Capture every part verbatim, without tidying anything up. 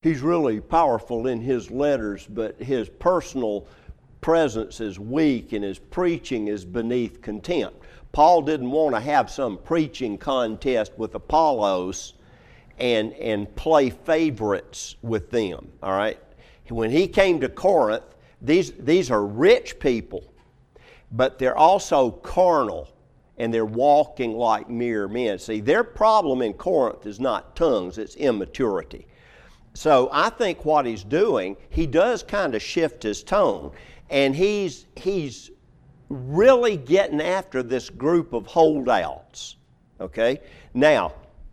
he's really powerful in his letters, but his personal presence is weak and his preaching is beneath contempt. Paul didn't want to have some preaching contest with Apollos and, and play favorites with them, all right? When he came to Corinth, these, these are rich people, but they're also carnal, and they're walking like mere men. See, their problem in Corinth is not tongues, it's immaturity. So I think what he's doing, he does kind of shift his tone, and he's, he's really getting after this group of holdouts, okay? Now,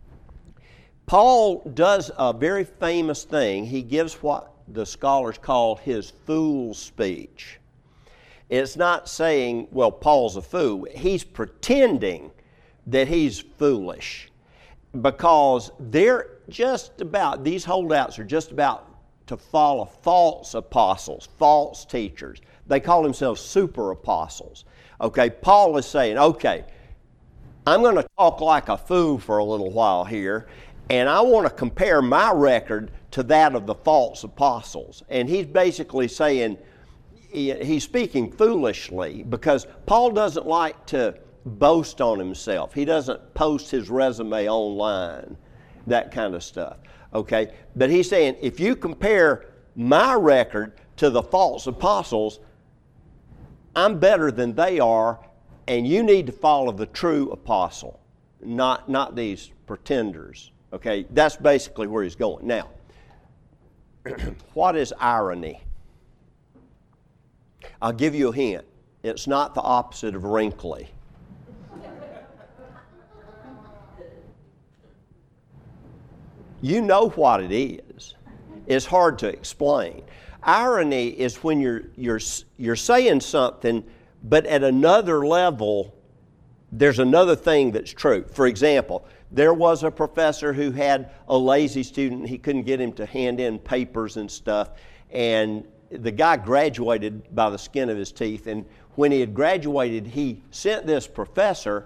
Paul does a very famous thing. He gives what the scholars call his fool speech. It's not saying, well, Paul's a fool. He's pretending that he's foolish because they're just about, these holdouts are just about to follow false apostles, false teachers. They call themselves super apostles. Okay, Paul is saying, okay, I'm going to talk like a fool for a little while here, and I want to compare my record to that of the false apostles. And he's basically saying, he's speaking foolishly because Paul doesn't like to boast on himself. He doesn't post his resume online, that kind of stuff. Okay? But he's saying, if you compare my record to the false apostles, I'm better than they are, and you need to follow the true apostle, not, not these pretenders. Okay? That's basically where he's going. Now, what is irony? I'll give you a hint. It's not the opposite of wrinkly. You know what it is. It's hard to explain. Irony is when you're, you're, you're saying something, but at another level, there's another thing that's true. For example, there was a professor who had a lazy student. He couldn't get him to hand in papers and stuff, and the guy graduated by the skin of his teeth, and when he had graduated, he sent this professor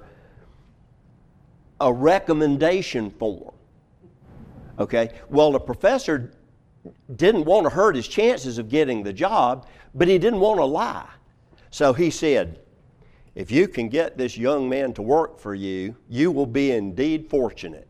a recommendation form. Okay? Well, the professor didn't want to hurt his chances of getting the job, but he didn't want to lie. So he said, if you can get this young man to work for you, you will be indeed fortunate.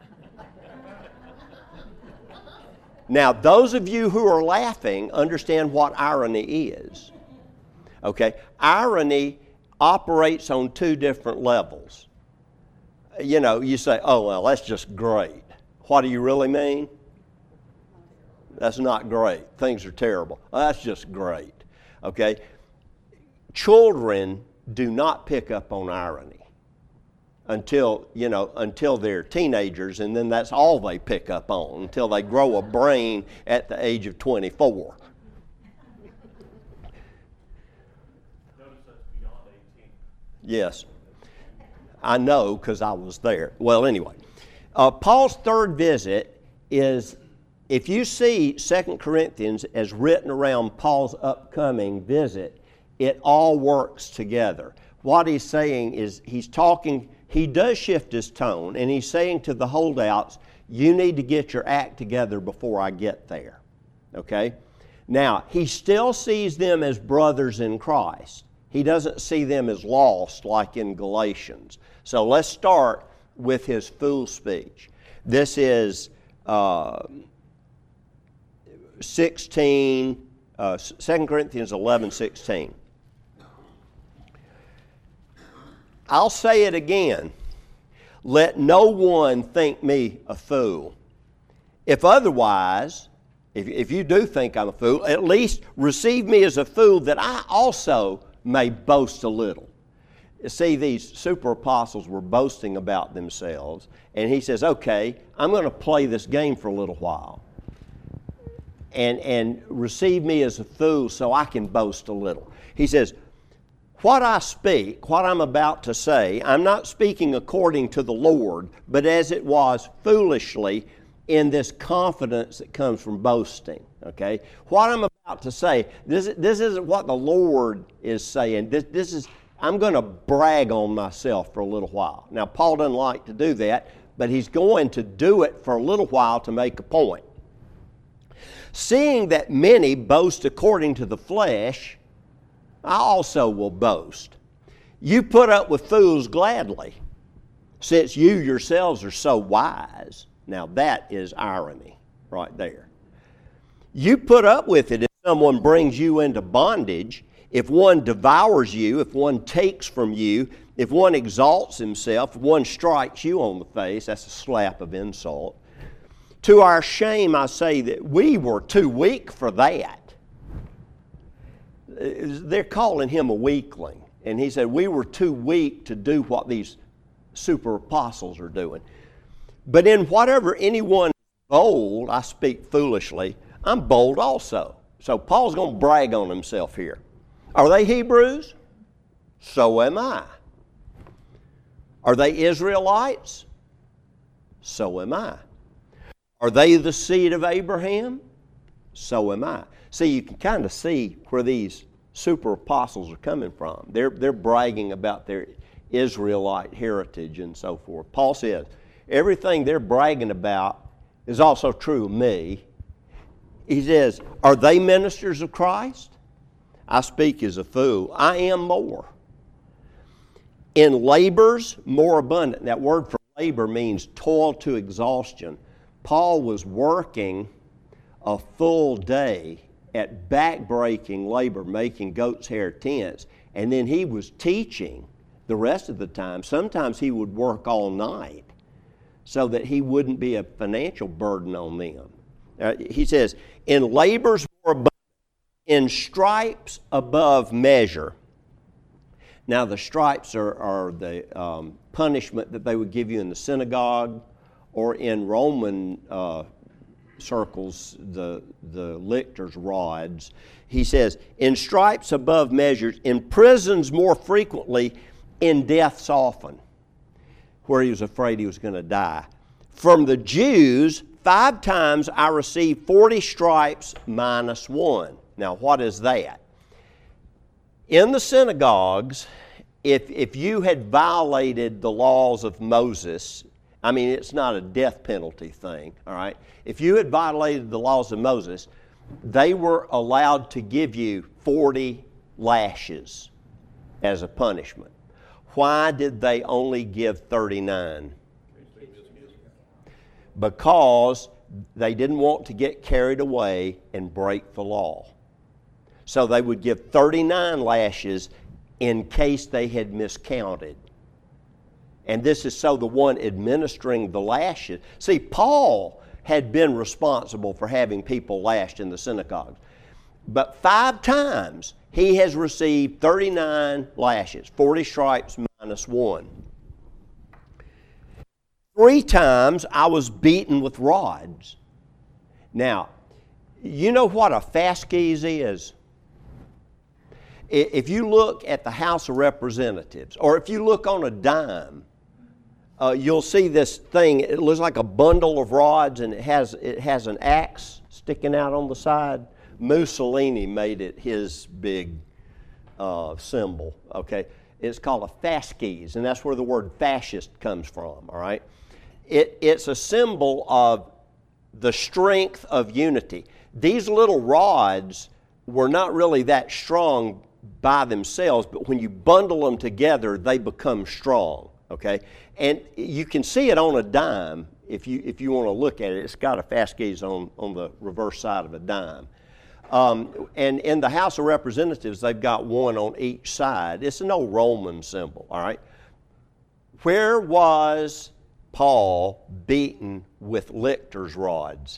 Now, those of you who are laughing understand what irony is. Okay? Irony operates on two different levels. You know, you say, oh, well, that's just great. What do you really mean? That's not great. Things are terrible. Oh, that's just great. Okay? Children do not pick up on irony until, you know, until they're teenagers, and then that's all they pick up on until they grow a brain at the age of twenty-four. Notice that's beyond eighteen. Yes. I know because I was there. Well, anyway, uh, Paul's third visit is, if you see Second Corinthians as written around Paul's upcoming visit, it all works together. What he's saying is he's talking, he does shift his tone, and he's saying to the holdouts, you need to get your act together before I get there. Okay? Now, he still sees them as brothers in Christ. He doesn't see them as lost like in Galatians. So let's start with his fool speech. This is uh, sixteen, uh, Second Corinthians eleven sixteen. I'll say it again. Let no one think me a fool. If otherwise, if, if you do think I'm a fool, at least receive me as a fool that I also may boast a little. See, these super apostles were boasting about themselves, and he says, okay, I'm going to play this game for a little while and, and receive me as a fool so I can boast a little. He says, what I speak, what I'm about to say, I'm not speaking according to the Lord, but as it was foolishly in this confidence that comes from boasting. Okay? What I'm about to say, this, this isn't what the Lord is saying. This, this is, I'm going to brag on myself for a little while. Now, Paul doesn't like to do that, but he's going to do it for a little while to make a point. Seeing that many boast according to the flesh, I also will boast. You put up with fools gladly, since you yourselves are so wise. Now that is irony right there. You put up with it if someone brings you into bondage, if one devours you, if one takes from you, if one exalts himself, if one strikes you on the face. That's a slap of insult. To our shame, I say that we were too weak for that. They're calling him a weakling. And he said, we were too weak to do what these super apostles are doing. But in whatever anyone is bold, I speak foolishly, I'm bold also. So Paul's going to brag on himself here. Are they Hebrews? So am I. Are they Israelites? So am I. Are they the seed of Abraham? So am I. See, you can kind of see where these super apostles are coming from. They're, they're bragging about their Israelite heritage and so forth. Paul says, everything they're bragging about is also true of me. He says, are they ministers of Christ? I speak as a fool. I am more. In labors more abundant. That word for labor means toil to exhaustion. Paul was working a full day at back-breaking labor, making goat's hair tents, and then he was teaching the rest of the time. Sometimes he would work all night so that he wouldn't be a financial burden on them. Uh, he says, in labors more abundant, in stripes above measure. Now the stripes are, are the um, punishment that they would give you in the synagogue, or in Roman uh, circles, the, the lictors' rods. He says, in stripes above measures, in prisons more frequently, in deaths often, where he was afraid he was going to die. From the Jews, five times I received forty stripes minus one. Now, what is that? In the synagogues, if, if you had violated the laws of Moses, I mean, it's not a death penalty thing, all right? If you had violated the laws of Moses, they were allowed to give you forty lashes as a punishment. Why did they only give thirty-nine? Because they didn't want to get carried away and break the law. So they would give thirty-nine lashes in case they had miscounted. And this is so the one administering the lashes. See, Paul had been responsible for having people lashed in the synagogues. But five times he has received thirty-nine lashes, forty stripes minus one. Three times I was beaten with rods. Now, you know what a fasces is? If you look at the House of Representatives, or if you look on a dime, uh, you'll see this thing. It looks like a bundle of rods, and it has it has an axe sticking out on the side. Mussolini made it his big uh, symbol. Okay, it's called a fasces, and that's where the word fascist comes from. All right, it it's a symbol of the strength of unity. These little rods were not really that strong by themselves, but when you bundle them together, they become strong, okay? And you can see it on a dime if you if you want to look at it. It's got a fasces on, on the reverse side of a dime. Um, and in the House of Representatives, they've got one on each side. It's an old Roman symbol, all right? Where was Paul beaten with lictors' rods?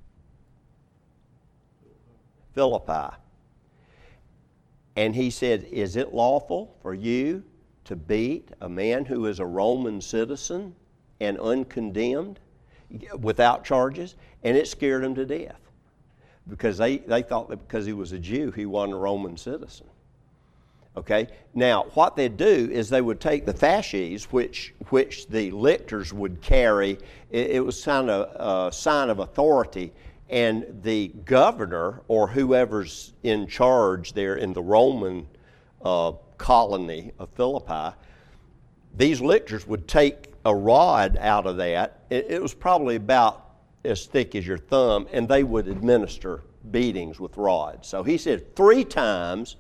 Philippi. And he said, is it lawful for you to beat a man who is a Roman citizen and uncondemned without charges? And it scared him to death because they, they thought that because he was a Jew, he wasn't a Roman citizen. Okay? Now, what they'd do is they would take the fasces, which, which the lictors would carry. It, it was kind of a sign of authority. And the governor, or whoever's in charge there in the Roman uh, colony of Philippi, these lictors would take a rod out of that. It, it was probably about as thick as your thumb, and they would administer beatings with rods. So he said, three times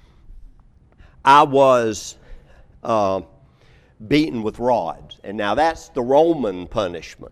I was uh, beaten with rods. And now that's the Roman punishment.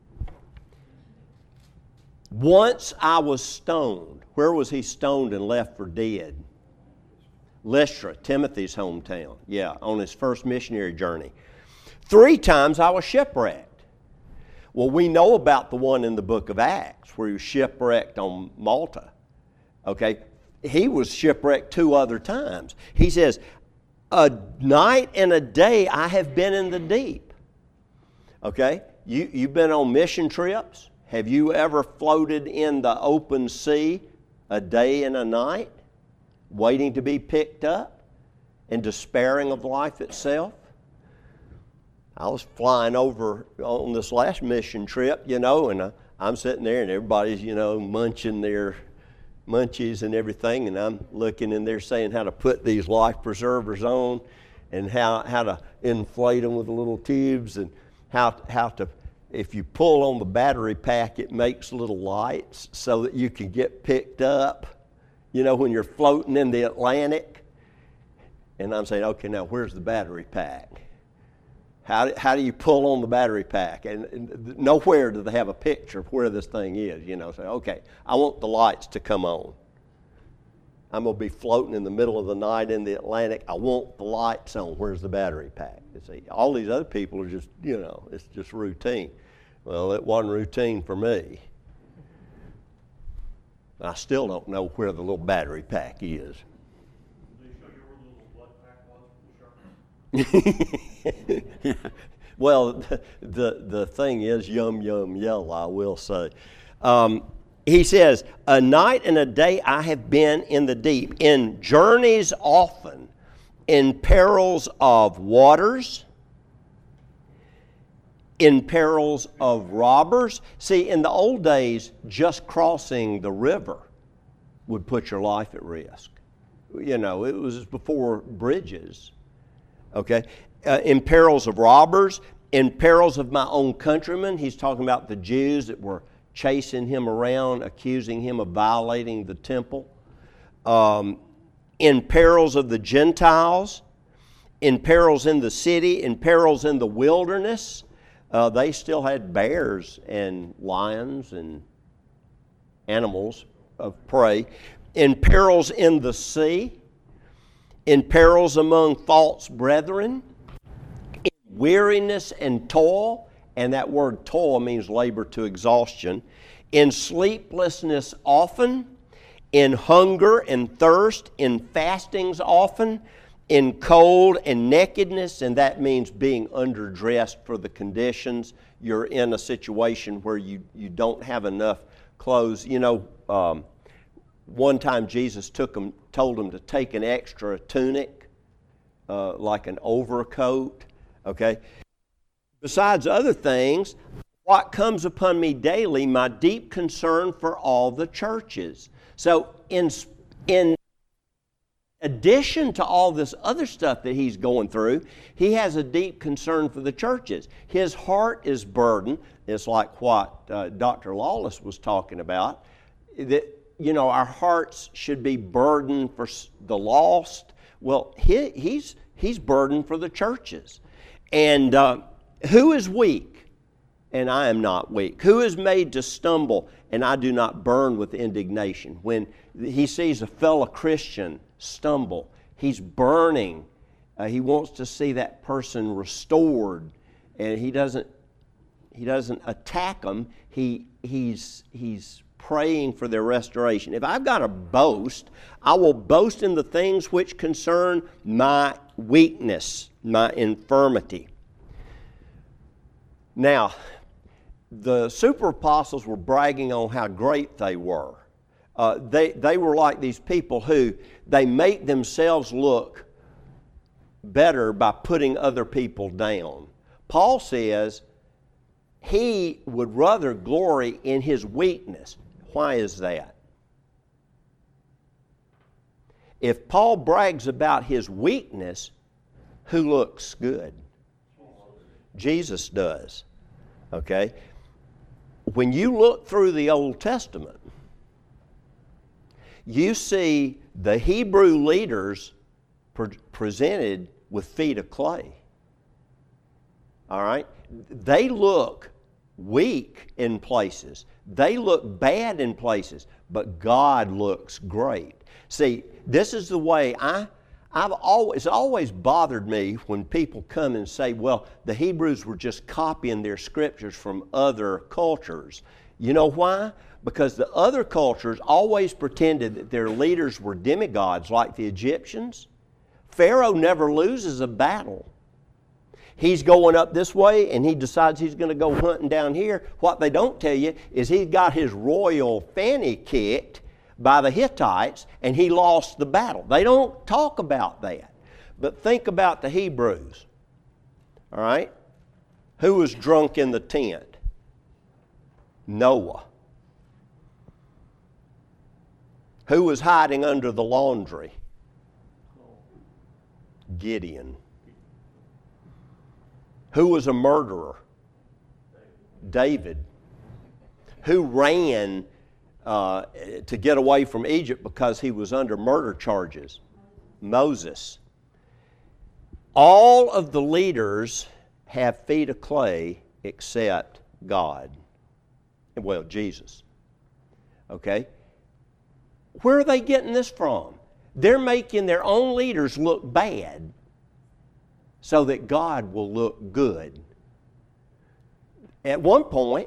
Once I was stoned. Where was he stoned and left for dead? Lystra, Timothy's hometown. Yeah, on his first missionary journey. Three times I was shipwrecked. Well, we know about the one in the book of Acts where he was shipwrecked on Malta. Okay? He was shipwrecked two other times. He says, a night and a day I have been in the deep. Okay? You, you've been on mission trips. Have you ever floated in the open sea a day and a night, waiting to be picked up and despairing of life itself? I was flying over on this last mission trip, you know, and I, I'm sitting there and everybody's, you know, munching their munchies and everything, and I'm looking in there saying how to put these life preservers on and how, how to inflate them with the little tubes and how, how to, if you pull on the battery pack, it makes little lights so that you can get picked up, you know, when you're floating in the Atlantic. And I'm saying, okay, now where's the battery pack? How, how do you pull on the battery pack? And, and nowhere do they have a picture of where this thing is, you know. Say, okay, I want the lights to come on. I'm going to be floating in the middle of the night in the Atlantic. I want the lights on. Where's the battery pack? You see, all these other people are just, you know, it's just routine. Well, it wasn't routine for me. I still don't know where the little battery pack is. Well, the, the the thing is yum, yum, yell, I will say. Um, he says, a night and a day I have been in the deep, in journeys often, in perils of waters, in perils of robbers. See, in the old days, just crossing the river would put your life at risk. You know, it was before bridges. Okay, uh, in perils of robbers, in perils of my own countrymen. He's talking about the Jews that were chasing him around, accusing him of violating the temple. Um, in perils of the Gentiles, in perils in the city, in perils in the wilderness. Uh, they still had bears and lions and animals of prey. In perils in the sea, in perils among false brethren, in weariness and toil, and that word toil means labor to exhaustion, in sleeplessness often, in hunger and thirst, in fastings often, in cold and nakedness, and that means being underdressed for the conditions. You're in a situation where you, you don't have enough clothes. You know, um, one time Jesus took them, told them to take an extra tunic, uh, like an overcoat, okay? Besides other things, what comes upon me daily, my deep concern for all the churches. So in, in addition to all this other stuff that he's going through, he has a deep concern for the churches. His heart is burdened. It's like what uh, Doctor Lawless was talking about, that, you know, our hearts should be burdened for the lost. Well, he, he's, he's burdened for the churches. And uh, who is weak? And I am not weak. Who is made to stumble? And I do not burn with indignation. When he sees a fellow Christian stumble, he's burning. Uh, he wants to see that person restored, and he doesn't. He doesn't attack them. He he's he's praying for their restoration. If I've got to boast, I will boast in the things which concern my weakness, my infirmity. Now, the super apostles were bragging on how great they were. Uh, they, they were like these people who they make themselves look better by putting other people down. Paul says he would rather glory in his weakness. Why is that? If Paul brags about his weakness, who looks good? Jesus does. Okay? when you look through the Old Testament, you see the Hebrew leaders pre- presented with feet of clay. All right? They look weak in places. They look bad in places, but God looks great. See, this is the way I, I've always, it's always bothered me when people come and say, well, the Hebrews were just copying their scriptures from other cultures. You know why? Because the other cultures always pretended that their leaders were demigods like the Egyptians. Pharaoh never loses a battle. He's going up this way and he decides he's going to go hunting down here. What they don't tell you is he got his royal fanny kicked by the Hittites and he lost the battle. They don't talk about that. But think about the Hebrews. All right? Who was drunk in the tent? Noah. Who was hiding under the laundry? Gideon. Who was a murderer? David. Who ran uh, to get away from Egypt because he was under murder charges? Moses. All of the leaders have feet of clay except God. Well, Jesus. Okay? Where are they getting this from? They're making their own leaders look bad so that God will look good. At one point,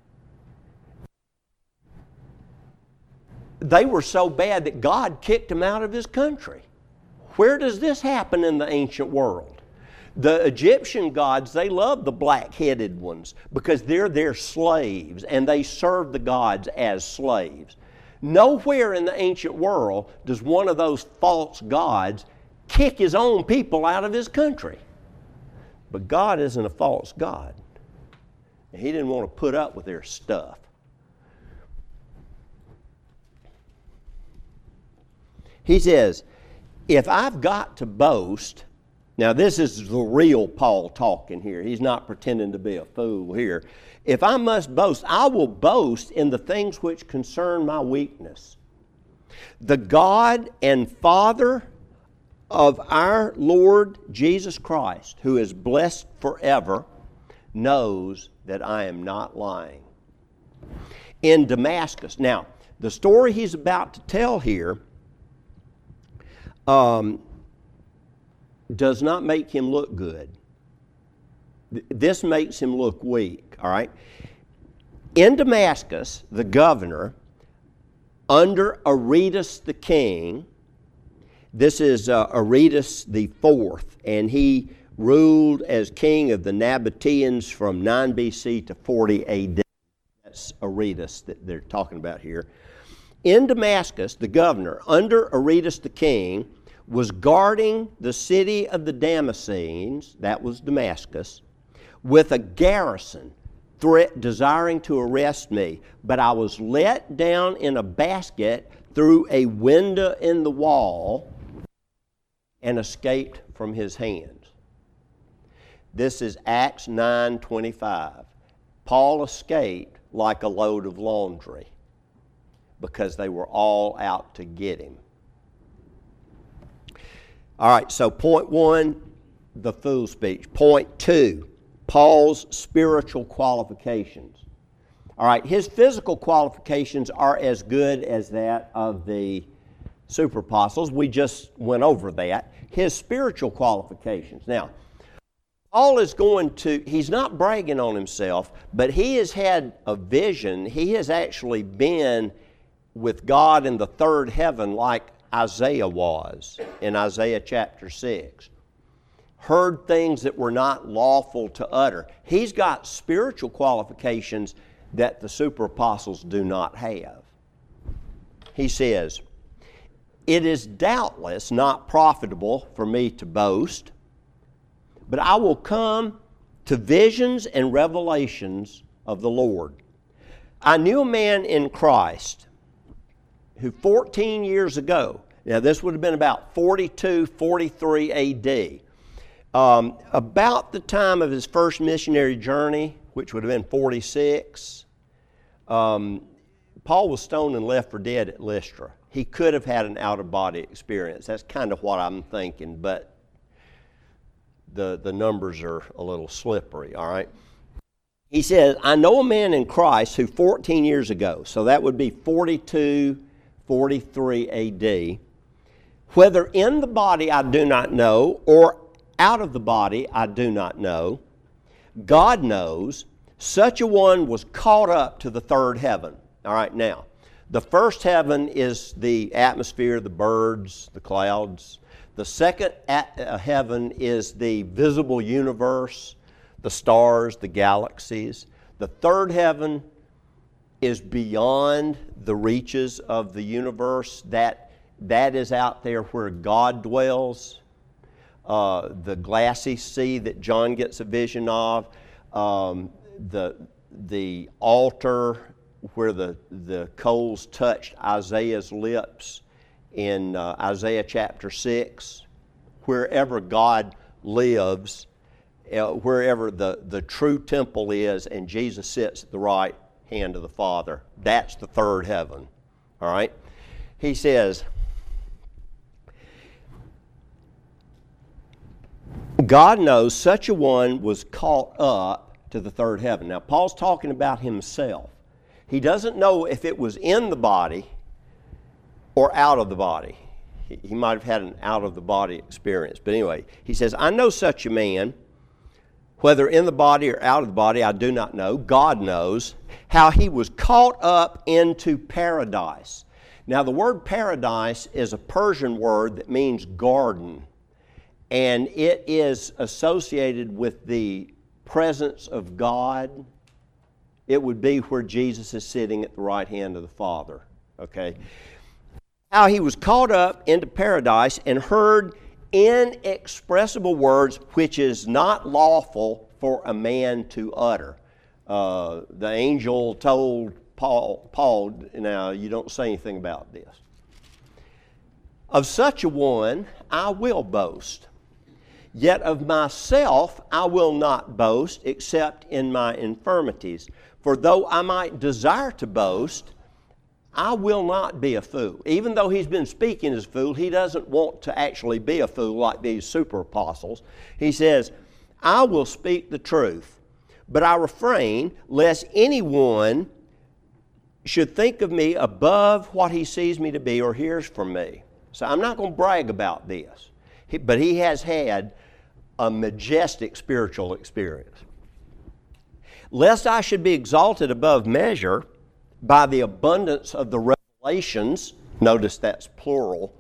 they were so bad that God kicked them out of His country. Where does this happen in the ancient world? The Egyptian gods, they love the black-headed ones because they're their slaves and they serve the gods as slaves. Nowhere in the ancient world does one of those false gods kick his own people out of his country. But God isn't a false God. He didn't want to put up with their stuff. He says, if I've got to boast, now this is the real Paul talking here. He's not pretending to be a fool here. If I must boast, I will boast in the things which concern my weakness. The God and Father of our Lord Jesus Christ, who is blessed forever, knows that I am not lying. In Damascus, now, the story he's about to tell here um, does not make him look good. This makes him look weak, all right? In Damascus, the governor, under Aretas the king, this is uh, Aretas the fourth, and he ruled as king of the Nabateans from nine B C to forty A D. That's Aretas that they're talking about here. In Damascus, the governor, under Aretas the king, was guarding the city of the Damascenes, that was Damascus, with a garrison threat desiring to arrest me. But I was let down in a basket through a window in the wall and escaped from his hands. This is Acts nine twenty-five. Paul escaped like a load of laundry because they were all out to get him. All right, so point one, the fool speech. Point two, Paul's spiritual qualifications. All right, his physical qualifications are as good as that of the super apostles. We just went over that. His spiritual qualifications. Now, Paul is going to, he's not bragging on himself, but he has had a vision. He has actually been with God in the third heaven like Isaiah was in Isaiah chapter six. Heard things that were not lawful to utter. He's got spiritual qualifications that the super apostles do not have. He says, it is doubtless not profitable for me to boast, but I will come to visions and revelations of the Lord. I knew a man in Christ who fourteen years ago, now this would have been about forty-two, forty-three A D, um, about the time of his first missionary journey, which would have been forty-six, Um, Paul was stoned and left for dead at Lystra. He could have had an out-of-body experience. That's kind of what I'm thinking, but the, the numbers are a little slippery, all right? He says, I know a man in Christ who fourteen years ago, so that would be forty-two, forty-three A D, whether in the body I do not know, or out of the body I do not know, God knows, such a one was caught up to the third heaven. All right, now, the first heaven is the atmosphere, the birds, the clouds. The second at, uh, heaven is the visible universe, the stars, the galaxies. The third heaven is beyond the reaches of the universe. That, that is out there where God dwells. Uh, the glassy sea that John gets a vision of. Um, the, the altar where the, the coals touched Isaiah's lips in uh, Isaiah chapter six. Wherever God lives, uh, wherever the, the true temple is, and Jesus sits at the right hand of the Father, that's the third heaven. All right? He says, God knows such a one was caught up to the third heaven. Now, Paul's talking about himself. He doesn't know if it was in the body or out of the body. He, he might have had an out-of-the-body experience. But anyway, he says, I know such a man, whether in the body or out of the body, I do not know. God knows how he was caught up into paradise. Now, the word paradise is a Persian word that means garden. And it is associated with the presence of God. It would be where Jesus is sitting at the right hand of the Father. Okay? How he was caught up into paradise and heard inexpressible words which is not lawful for a man to utter. Uh, the angel told Paul, Paul, now you don't say anything about this. Of such a one I will boast. Yet of myself I will not boast, except in my infirmities. For though I might desire to boast, I will not be a fool. Even though he's been speaking as a fool, he doesn't want to actually be a fool like these super apostles. He says, I will speak the truth, but I refrain lest anyone should think of me above what he sees me to be or hears from me. So I'm not going to brag about this. He, but he has had a majestic spiritual experience. Lest I should be exalted above measure by the abundance of the revelations, notice that's plural,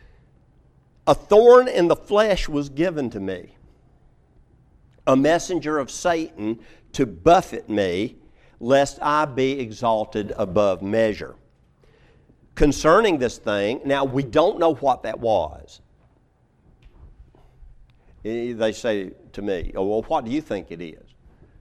a thorn in the flesh was given to me, a messenger of Satan to buffet me, lest I be exalted above measure. Concerning this thing, now we don't know what that was. They say to me, oh, well, what do you think it is?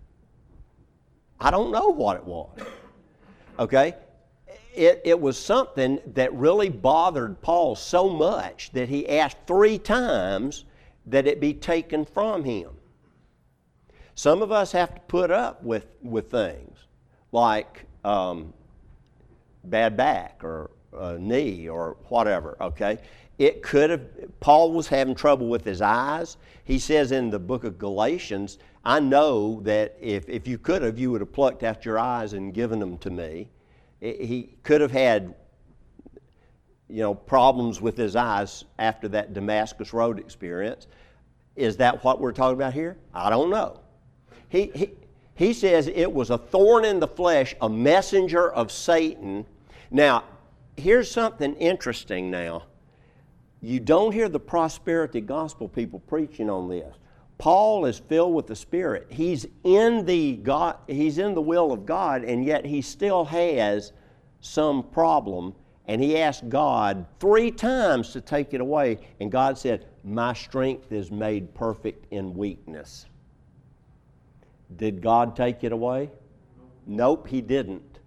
I don't know what it was. Okay? It, it was something that really bothered Paul so much that he asked three times that it be taken from him. Some of us have to put up with, with things like um, bad back or a knee or whatever, okay? It could have, Paul was having trouble with his eyes. He says in the book of Galatians, I know that if, if you could have, you would have plucked out your eyes and given them to me. It, he could have had, you know, problems with his eyes after that Damascus Road experience. Is that what we're talking about here? I don't know. He, he, he says it was a thorn in the flesh, a messenger of Satan. Now, here's something interesting now. You don't hear the prosperity gospel people preaching on this. Paul is filled with the Spirit. He's in the God, he's in the will of God, and yet he still has some problem. And he asked God three times to take it away. And God said, my strength is made perfect in weakness. Did God take it away? Nope, he didn't.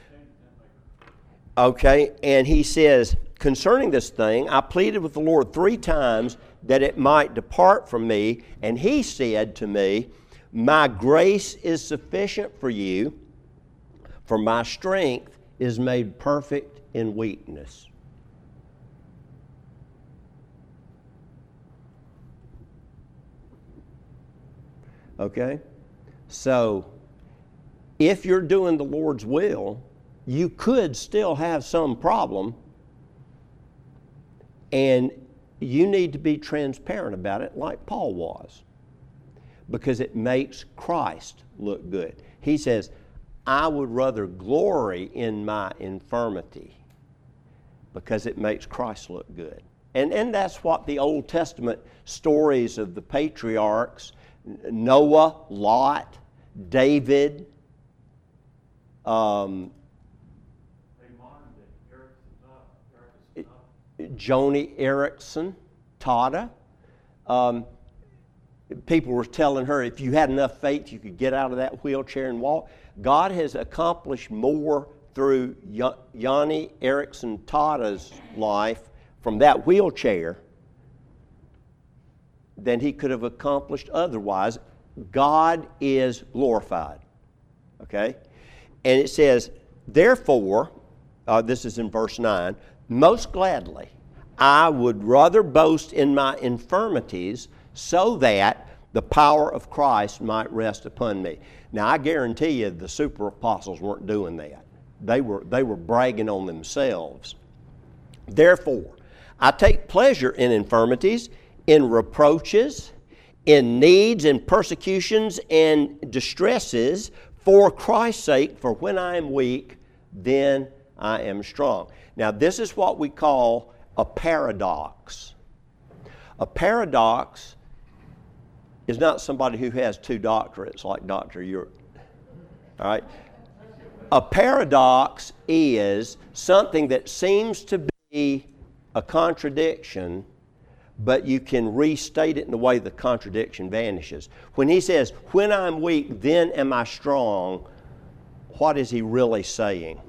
Okay, and he says, concerning this thing, I pleaded with the Lord three times that it might depart from me. And he said to me, my grace is sufficient for you, For my strength is made perfect in weakness. Okay? So, if you're doing the Lord's will, you could still have some problem, and you need to be transparent about it like Paul was, because it makes Christ look good. He says, I would rather glory in my infirmity because it makes Christ look good. And, and that's what the Old Testament stories of the patriarchs, Noah, Lot, David, um, Joni Eareckson Tada. Um, people were telling her if you had enough faith, you could get out of that wheelchair and walk. God has accomplished more through Joni Eareckson Tada's life from that wheelchair than he could have accomplished otherwise. God is glorified. Okay? And it says, therefore, uh, this is in verse nine, most gladly, I would rather boast in my infirmities so that the power of Christ might rest upon me. Now, I guarantee you the super apostles weren't doing that. They were, they were bragging on themselves. Therefore, I take pleasure in infirmities, in reproaches, in needs and persecutions and distresses for Christ's sake, for when I am weak, then I am strong. Now, this is what we call a paradox. A paradox is not somebody who has two doctorates like Doctor Urick. All right? A paradox is something that seems to be a contradiction, but you can restate it in the way the contradiction vanishes. When he says, when I'm weak, then am I strong, what is he really saying?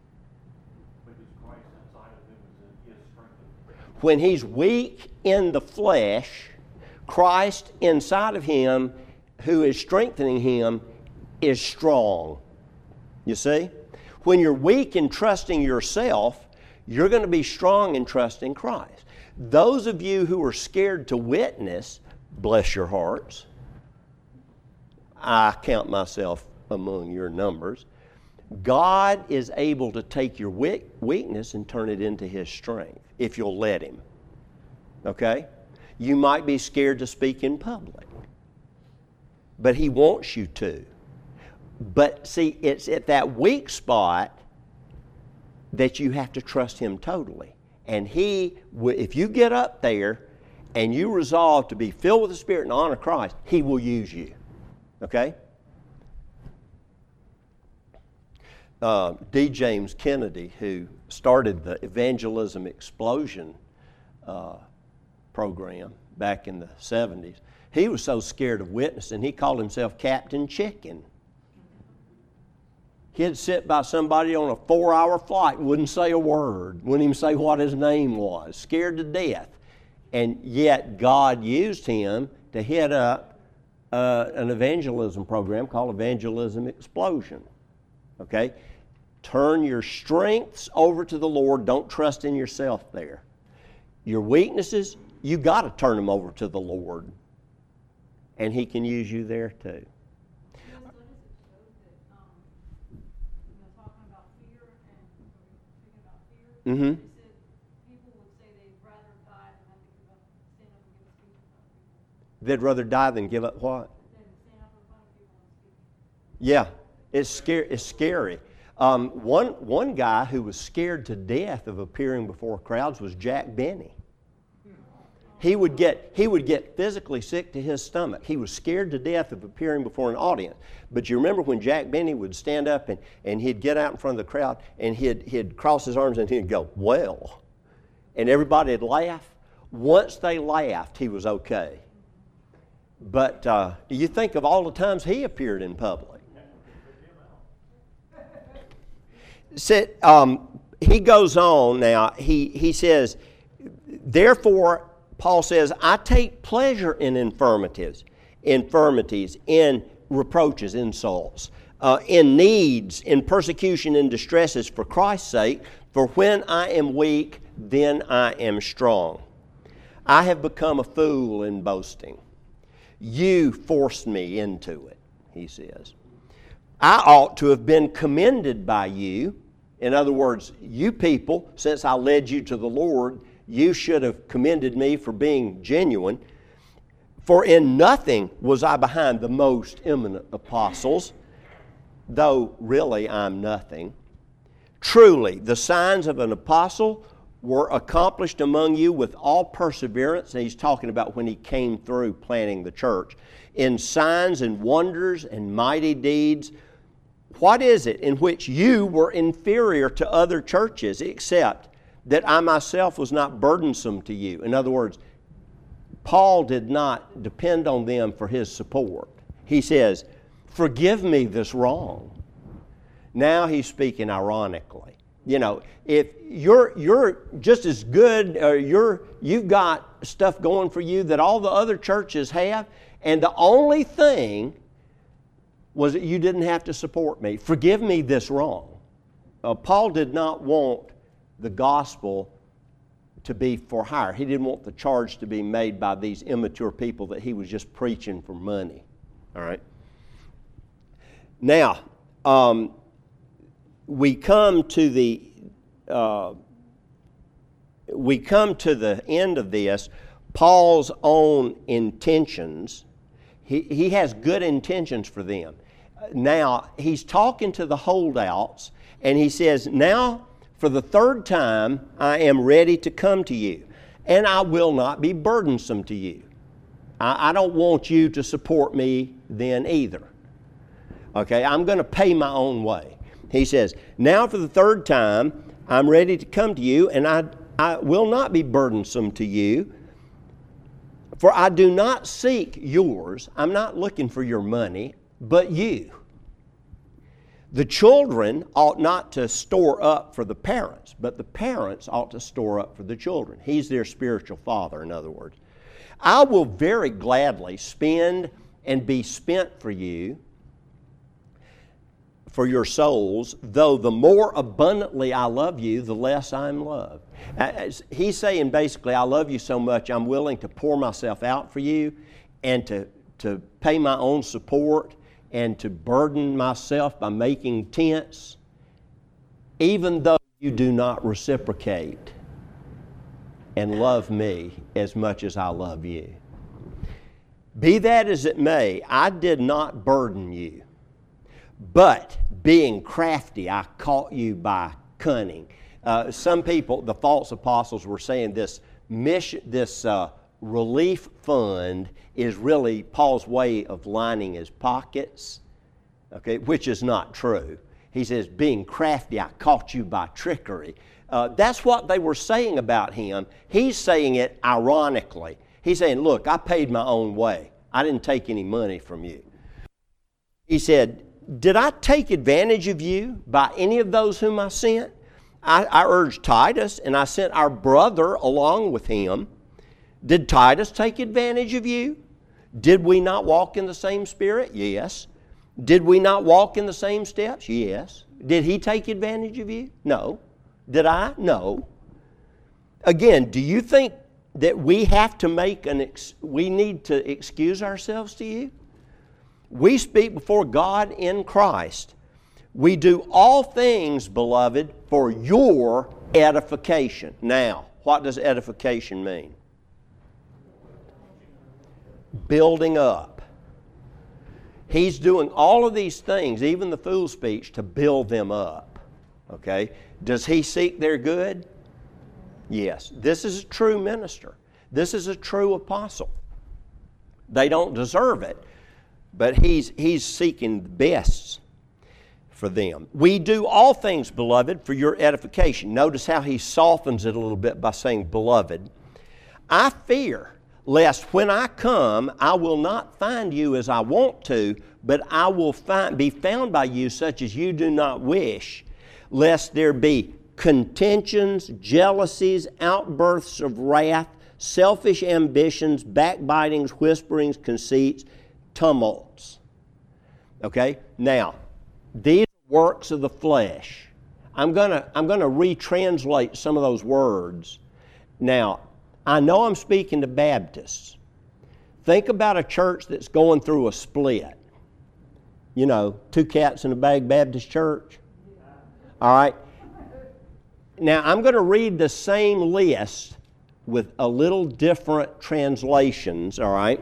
When he's weak in the flesh, Christ inside of him, who is strengthening him, is strong. You see? When you're weak in trusting yourself, you're going to be strong in trusting Christ. Those of you who are scared to witness, bless your hearts. I count myself among your numbers. God is able to take your weakness and turn it into His strength if you'll let Him. Okay? You might be scared to speak in public, but He wants you to. But see, it's at that weak spot that you have to trust Him totally. And He, if you get up there and you resolve to be filled with the Spirit and honor Christ, He will use you. Okay? Uh, D. James Kennedy, who started the Evangelism Explosion uh, program back in the seventies, he was so scared of witnessing, he called himself Captain Chicken. He'd sit by somebody on a four-hour flight, wouldn't say a word, wouldn't even say what his name was, scared to death. And yet God used him to head up uh, an evangelism program called Evangelism Explosion. Okay? Turn your strengths over to the Lord. Don't trust in yourself there. Your weaknesses, you got to turn them over to the Lord. And He can use you there too. Mm-hmm. People would say they'd rather die than have to give up, stand up and give a speech in front of people. They'd rather die than give up what? Than stand up in front of people and speak. Yeah, it's scary. It's scary. Um, one one guy who was scared to death of appearing before crowds was Jack Benny. He would get he would get physically sick to his stomach. He was scared to death of appearing before an audience. But you remember when Jack Benny would stand up and, and he'd get out in front of the crowd and he'd he'd cross his arms and he'd go, well, and everybody would laugh. Once they laughed, he was okay. But uh, you think of all the times he appeared in public. So, um, he goes on now. He he says, therefore, Paul says, I take pleasure in infirmities, infirmities, in reproaches, insults, uh, in needs, in persecution and distresses for Christ's sake. For when I am weak, then I am strong. I have become a fool in boasting. You forced me into it, he says. I ought to have been commended by you. In other words, you people, since I led you to the Lord, you should have commended me for being genuine. For in nothing was I behind the most eminent apostles, though really I'm nothing. Truly, the signs of an apostle were accomplished among you with all perseverance. And he's talking about when he came through planting the church. In signs and wonders and mighty deeds. What is it in which you were inferior to other churches, except that I myself was not burdensome to you? In other words, Paul did not depend on them for his support. He says, forgive me this wrong. Now he's speaking ironically. You know, if you're you're just as good, or you're you've got stuff going for you that all the other churches have, and the only thing was that you didn't have to support me. Forgive me this wrong. Uh, Paul did not want the gospel to be for hire. He didn't want the charge to be made by these immature people that he was just preaching for money. All right. Now, um, we come to the uh, we come to the end of this. Paul's own intentions. He he has good intentions for them. Now he's talking to the holdouts, and he says, "Now for the third time I am ready to come to you, and I will not be burdensome to you." I, I don't want you to support me then either. Okay, I'm going to pay my own way. He says, now for the third time, I'm ready to come to you, and I, I will not be burdensome to you, for I do not seek yours. I'm not looking for your money, but you. The children ought not to store up for the parents, but the parents ought to store up for the children. He's their spiritual father, in other words. I will very gladly spend and be spent for you, for your souls, though the more abundantly I love you, the less I'm loved. He's saying basically, I love you so much, I'm willing to pour myself out for you and to, to pay my own support and to burden myself by making tents, even though you do not reciprocate and love me as much as I love you. Be that as it may, I did not burden you. But being crafty, I caught you by cunning. Uh, some people, the false apostles, were saying this mission, this uh, relief fund is really Paul's way of lining his pockets, okay, which is not true. He says, being crafty, I caught you by trickery. Uh, that's what they were saying about him. He's saying it ironically. He's saying, look, I paid my own way. I didn't take any money from you. He said, did I take advantage of you by any of those whom I sent? I, I urged Titus, and I sent our brother along with him. Did Titus take advantage of you? Did we not walk in the same spirit? Yes. Did we not walk in the same steps? Yes. Did he take advantage of you? No. Did I? No. Again, do you think that we have to make an, ex- we need to excuse ourselves to you? We speak before God in Christ. We do all things, beloved, for your edification. Now, what does edification mean? Building up. He's doing all of these things, even the fool speech, to build them up. Okay? Does he seek their good? Yes. This is a true minister. This is a true apostle. They don't deserve it, but he's, he's seeking the best for them. We do all things, beloved, for your edification. Notice how he softens it a little bit by saying, beloved. I fear lest when I come, I will not find you as I want to, but I will find, be found by you such as you do not wish, lest there be contentions, jealousies, outbursts of wrath, selfish ambitions, backbitings, whisperings, conceits, tumults. Okay? Now, these works of the flesh. I'm gonna I'm gonna retranslate some of those words. Now, I know I'm speaking to Baptists. Think about a church that's going through a split. You know, two cats in a bag Baptist church. All right. Now, I'm going to read the same list with a little different translations, all right?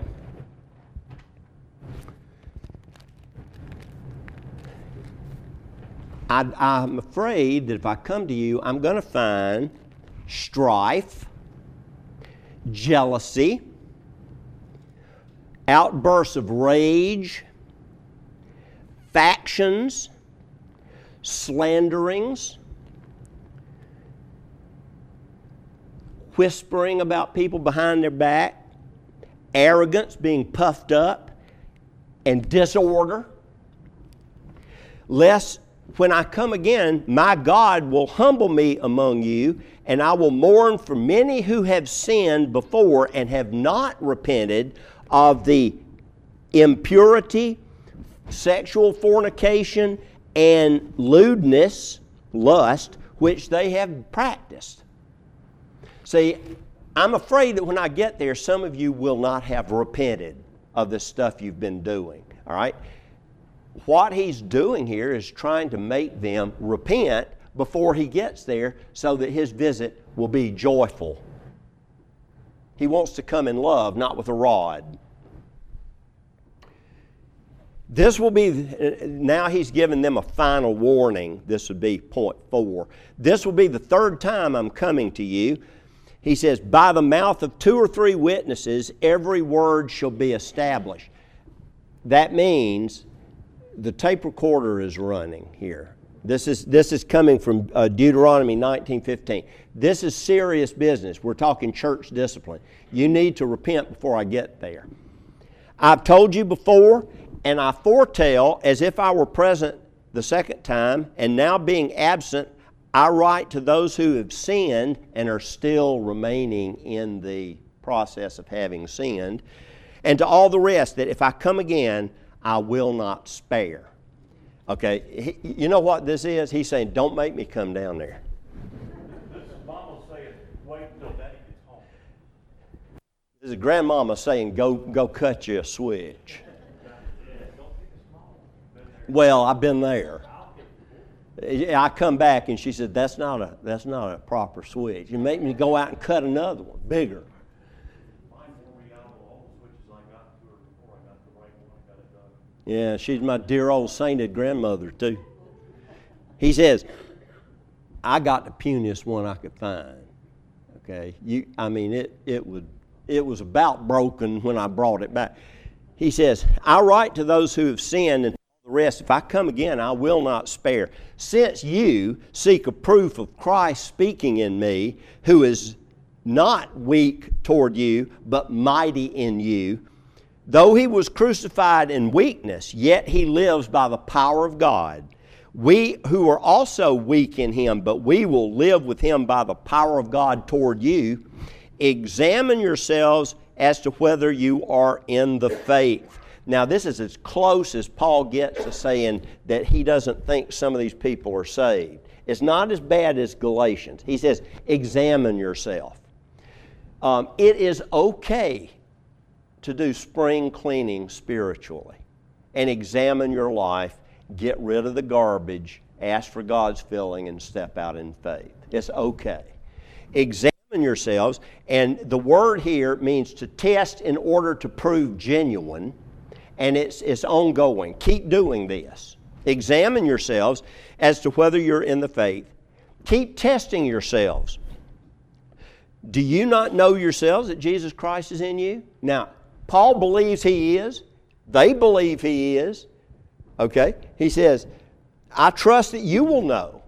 I, I'm afraid that if I come to you, I'm going to find strife, jealousy, outbursts of rage, factions, slanderings, whispering about people behind their back, arrogance, being puffed up, and disorder. Lest when I come again, my God will humble me among you, and I will mourn for many who have sinned before and have not repented of the impurity, sexual fornication, and lewdness, lust, which they have practiced. See, I'm afraid that when I get there, some of you will not have repented of the stuff you've been doing, all right? What he's doing here is trying to make them repent before he gets there so that his visit will be joyful. He wants to come in love, not with a rod. This will be, now he's given them a final warning. This would be point four. This will be the third time I'm coming to you. He says, by the mouth of two or three witnesses, every word shall be established. That means the tape recorder is running here. This is, this is coming from uh, Deuteronomy nineteen fifteen. This is serious business. We're talking church discipline. You need to repent before I get there. I've told you before, and I foretell as if I were present the second time, and now being absent, I write to those who have sinned and are still remaining in the process of having sinned, and to all the rest that if I come again, I will not spare. Okay, he, you know what this is? He's saying, don't make me come down there. This is Mama saying, wait till Daddy gets home. This is Grandmama saying, go, go cut you a switch. Well, I've been there. I come back and she said, that's not a that's not a proper switch. You make me go out and cut another one, bigger. Yeah, she's my dear old sainted grandmother too. He says, I got the puniest one I could find. Okay, you I mean it it would it was about broken when I brought it back. He says, I write to those who have sinned and the rest, if I come again, I will not spare. Since you seek a proof of Christ speaking in me, who is not weak toward you, but mighty in you, though he was crucified in weakness, yet he lives by the power of God. We who are also weak in him, but we will live with him by the power of God toward you. Examine yourselves as to whether you are in the faith. Now, this is as close as Paul gets to saying that he doesn't think some of these people are saved. It's not as bad as Galatians. He says, examine yourself. Um, it is okay to do spring cleaning spiritually and examine your life, get rid of the garbage, ask for God's filling, and step out in faith. It's okay. Examine yourselves, and the word here means to test in order to prove genuine. And it's, it's ongoing. Keep doing this. Examine yourselves as to whether you're in the faith. Keep testing yourselves. Do you not know yourselves that Jesus Christ is in you? Now, Paul believes he is. They believe he is. Okay? He says, I trust that you will know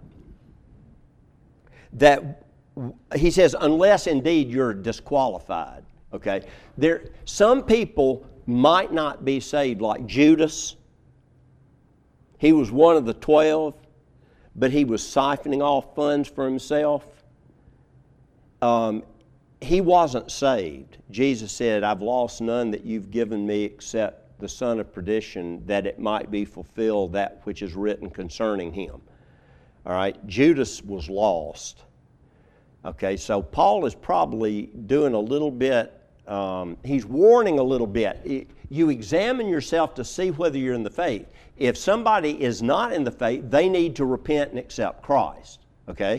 that, he says, unless indeed you're disqualified. Okay? There, some people might not be saved, like Judas. He was one of the twelve, but he was siphoning off funds for himself. Um, he wasn't saved. Jesus said, I've lost none that you've given me except the son of perdition, that it might be fulfilled that which is written concerning him. All right, Judas was lost. Okay, so Paul is probably doing a little bit, um, he's warning a little bit. You examine yourself to see whether you're in the faith. If somebody is not in the faith, they need to repent and accept Christ. Okay?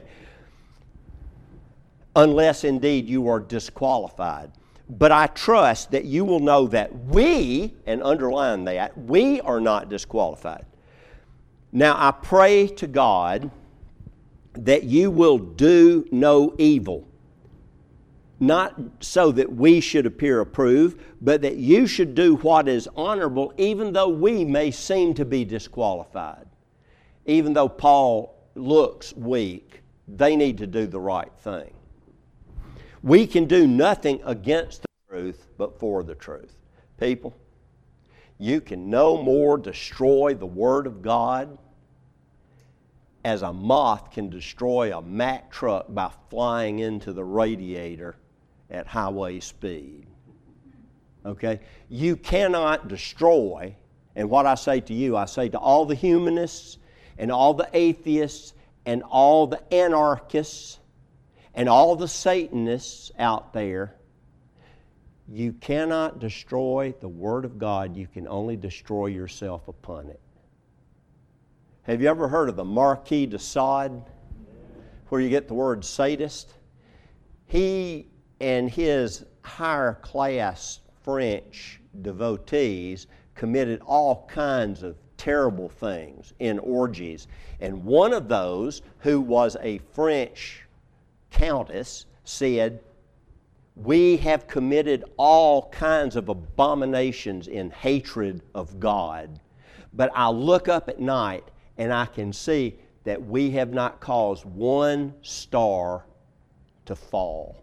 Unless indeed you are disqualified. But I trust that you will know that we, and underline that, we are not disqualified. Now I pray to God that you will do no evil, not so that we should appear approved, but that you should do what is honorable, even though we may seem to be disqualified. Even though Paul looks weak, they need to do the right thing. We can do nothing against the truth, but for the truth. People, you can no more destroy the Word of God as a moth can destroy a Mack truck by flying into the radiator at highway speed. Okay? You cannot destroy, and what I say to you, I say to all the humanists and all the atheists and all the anarchists and all the Satanists out there, you cannot destroy the Word of God. You can only destroy yourself upon it. Have you ever heard of the Marquis de Sade, where you get the word sadist? He and his higher class French devotees committed all kinds of terrible things in orgies. And one of those, who was a French countess, said, "We have committed all kinds of abominations in hatred of God. But I look up at night and I can see that we have not caused one star to fall.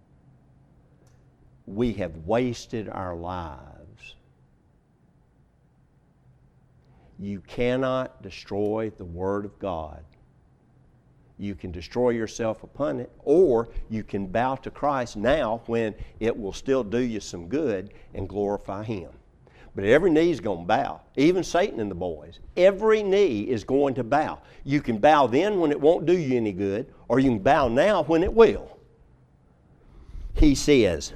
We have wasted our lives." You cannot destroy the Word of God. You can destroy yourself upon it, or you can bow to Christ now when it will still do you some good and glorify Him. But every knee is going to bow, even Satan and the boys. Every knee is going to bow. You can bow then when it won't do you any good, or you can bow now when it will. He says,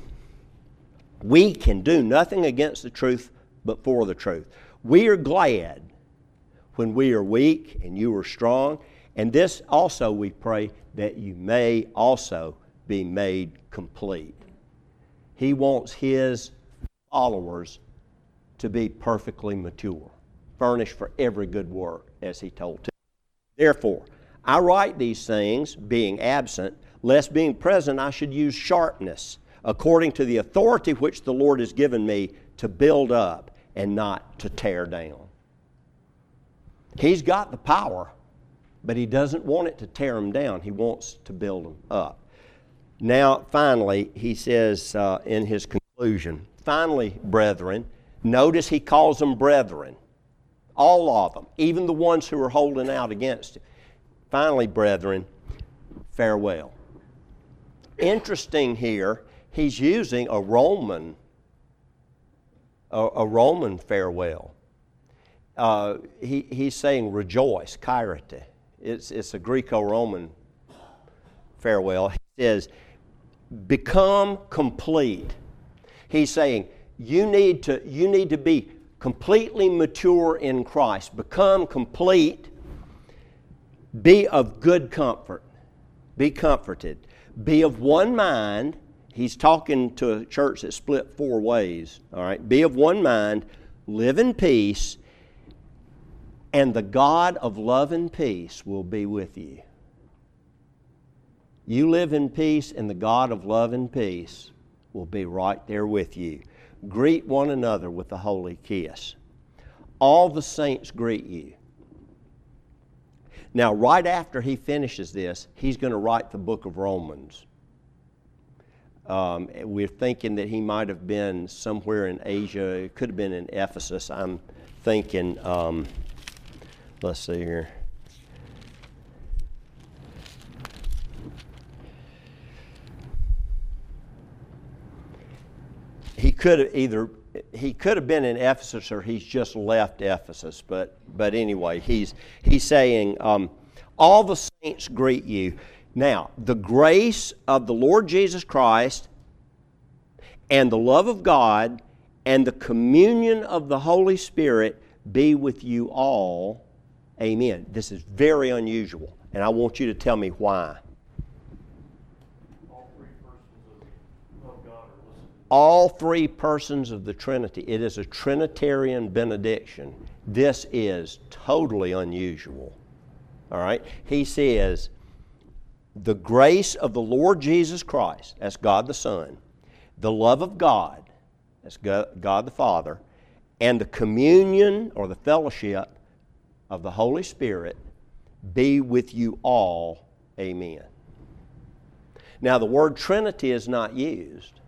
we can do nothing against the truth but for the truth. We are glad when we are weak and you are strong. And this also we pray that you may also be made complete. He wants His followers to be perfectly mature, furnished for every good work, as He told Timothy. Therefore, I write these things, being absent, lest being present I should use sharpness, according to the authority which the Lord has given me, to build up and not to tear down. He's got the power, but He doesn't want it to tear them down. He wants to build them up. Now, finally, he says uh, in his conclusion, finally, brethren, notice he calls them brethren, all of them, even the ones who are holding out against him. Finally, brethren, farewell. Interesting here, he's using a Roman, a, a Roman farewell. Uh, he, he's saying rejoice, kairete. It's, it's a Greco-Roman farewell. He says, become complete. He's saying, you need to, you need to be completely mature in Christ. Become complete. Be of good comfort. Be comforted. Be of one mind. He's talking to a church that's split four ways. All right. Be of one mind. Live in peace. And the God of love and peace will be with you. You live in peace, and the God of love and peace will be right there with you. Greet one another with a holy kiss. All the saints greet you. Now, right after he finishes this, he's going to write the book of Romans. Um, we're thinking that he might have been somewhere in Asia. It could have been in Ephesus. I'm thinking... Um, Let's see here. He could have either, he could have been in Ephesus, or he's just left Ephesus. But but anyway, he's he's saying, um, all the saints greet you. Now, the grace of the Lord Jesus Christ and the love of God and the communion of the Holy Spirit be with you all. Amen. This is very unusual, and I want you to tell me why. All three persons of, of God are listed. All three persons of the Trinity. It is a Trinitarian benediction. This is totally unusual. All right? He says, the grace of the Lord Jesus Christ, that's God the Son, the love of God, that's God the Father, and the communion or the fellowship of the Holy Spirit be with you all. Amen. Now, the word Trinity is not used.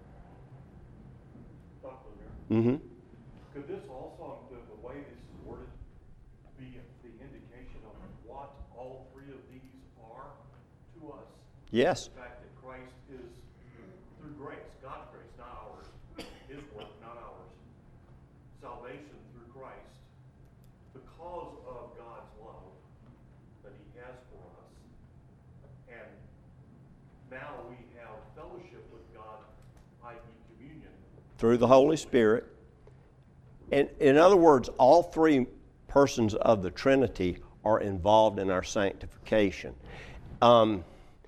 Mm-hmm. Could this also, the, the way this is worded, be the indication of what all three of these are to us? Yes. The fact that Christ is through grace, God's grace, not ours, His work, not ours. Salvation through Christ, because of God's love that He has for us. And now we have fellowship with God, that is communion. Through the Holy Spirit. And in other words, all three persons of the Trinity are involved in our sanctification. Um,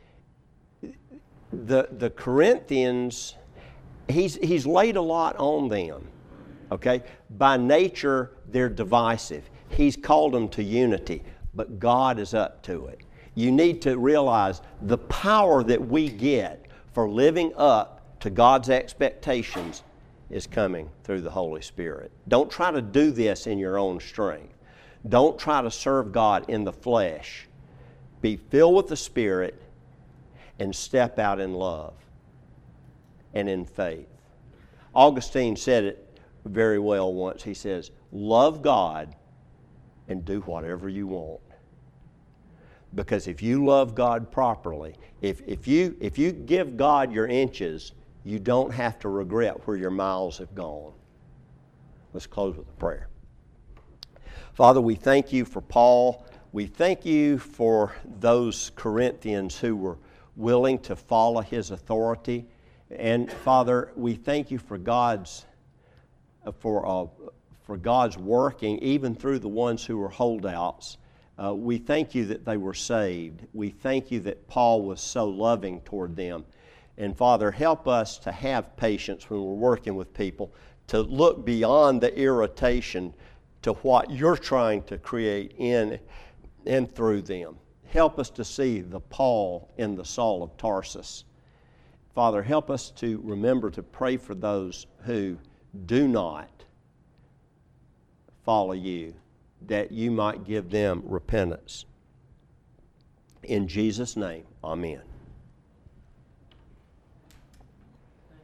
the, the Corinthians, he's, he's laid a lot on them. Okay? By nature, they're divisive. He's called them to unity, but God is up to it. You need to realize the power that we get for living up to God's expectations is coming through the Holy Spirit. Don't try to do this in your own strength. Don't try to serve God in the flesh. Be filled with the Spirit and step out in love and in faith. Augustine said it very well once. He says, love God and do whatever you want. Because if you love God properly, if, if, you, if you give God your inches, you don't have to regret where your miles have gone. Let's close with a prayer. Father, we thank you for Paul. We thank you for those Corinthians who were willing to follow his authority. And Father, we thank you for God's for uh, for God's working even through the ones who were holdouts. Uh, we thank you that they were saved. We thank you that Paul was so loving toward them. And Father, help us to have patience when we're working with people, to look beyond the irritation to what you're trying to create in and through them. Help us to see the Paul in the Saul of Tarsus. Father, help us to remember to pray for those who do not follow you, that you might give them repentance. In Jesus' name, amen.